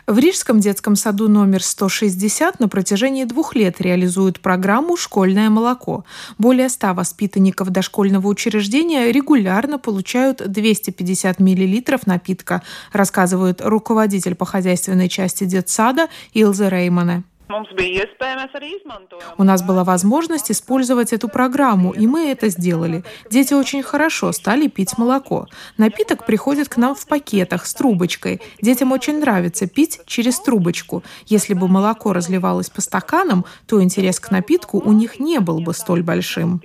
В Рижском детском саду номер 160 на протяжении 2 лет реализуют программу «Школьное молоко». Более 100 воспитанников дошкольного учреждения регулярно получают 250 мл напитка, рассказывает руководитель по хозяйственной части детсада Илза Реймане. У нас была возможность использовать эту программу, и мы это сделали. Дети очень хорошо стали пить молоко. Напиток приходит к нам в пакетах с трубочкой. Детям очень нравится пить через трубочку. Если бы молоко разливалось по стаканам, то интерес к напитку у них не был бы столь большим.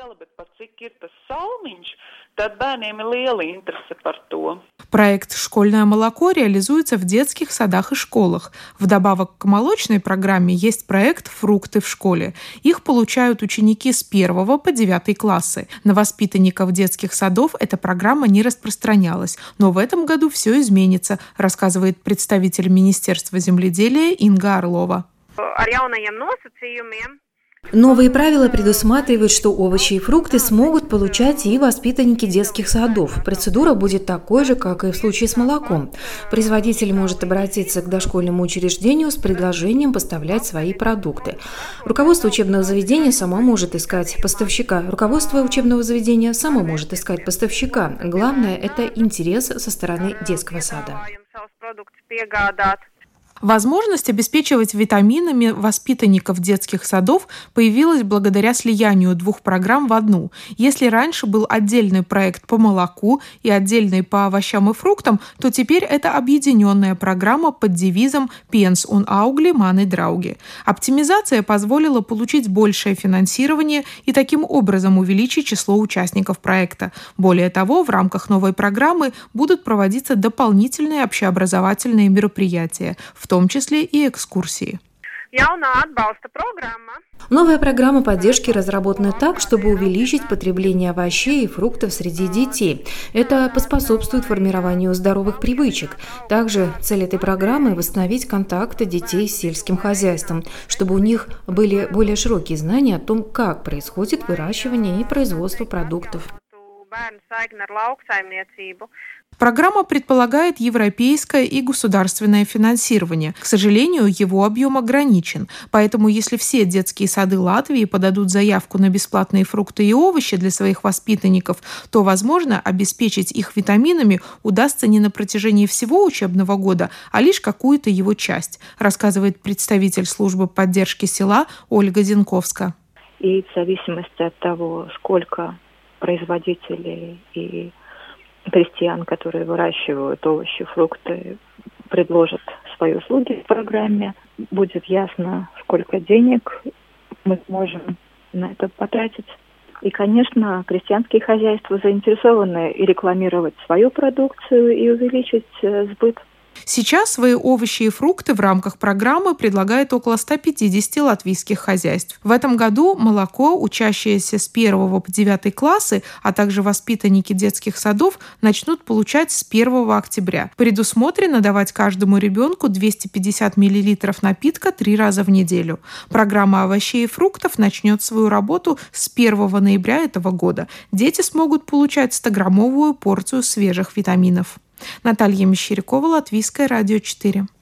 Проект «Школьное молоко» реализуется в детских садах и школах. Вдобавок к молочной программе есть проект «Фрукты в школе». Их получают ученики с 1 по 9 классы. На воспитанников детских садов эта программа не распространялась. Но в этом году все изменится, рассказывает представитель Министерства земледелия Инга Орлова. Новые правила предусматривают, что овощи и фрукты смогут получать и воспитанники детских садов. Процедура будет такой же, как и в случае с молоком. Производитель может обратиться к дошкольному учреждению с предложением поставлять свои продукты. Руководство учебного заведения само может искать поставщика. Руководство учебного заведения само может искать поставщика. Главное – это интерес со стороны детского сада. Возможность обеспечивать витаминами воспитанников детских садов появилась благодаря слиянию 2 программ в одну. Если раньше был отдельный проект по молоку и отдельный по овощам и фруктам, то теперь это объединенная программа под девизом «Pens un augļi mani draugi». Оптимизация позволила получить большее финансирование и таким образом увеличить число участников проекта. Более того, в рамках новой программы будут проводиться дополнительные общеобразовательные мероприятия, в том числе и экскурсии. Новая программа поддержки разработана так, чтобы увеличить потребление овощей и фруктов среди детей. Это поспособствует формированию здоровых привычек. Также цель этой программы – восстановить контакты детей с сельским хозяйством, чтобы у них были более широкие знания о том, как происходит выращивание и производство продуктов. Программа предполагает европейское и государственное финансирование. К сожалению, его объем ограничен. Поэтому, если все детские сады Латвии подадут заявку на бесплатные фрукты и овощи для своих воспитанников, то, возможно, обеспечить их витаминами удастся не на протяжении всего учебного года, а лишь какую-то его часть, рассказывает представитель службы поддержки села Ольга Зинковска. И в зависимости от того, сколько производителей и крестьян, которые выращивают овощи, фрукты, предложат свои услуги в программе, будет ясно, сколько денег мы сможем на это потратить. И, конечно, крестьянские хозяйства заинтересованы и рекламировать свою продукцию, и увеличить сбыт. Сейчас свои овощи и фрукты в рамках программы предлагает около 150 латвийских хозяйств. В этом году молоко, учащиеся с 1 по 9 классы, а также воспитанники детских садов начнут получать с 1 октября. Предусмотрено давать каждому ребенку 250 мл напитка 3 раза в неделю. Программа овощей и фруктов начнет свою работу с 1 ноября этого года. Дети смогут получать 100-граммовую порцию свежих витаминов. Наталья Мещерякова, Латвийское радио 4.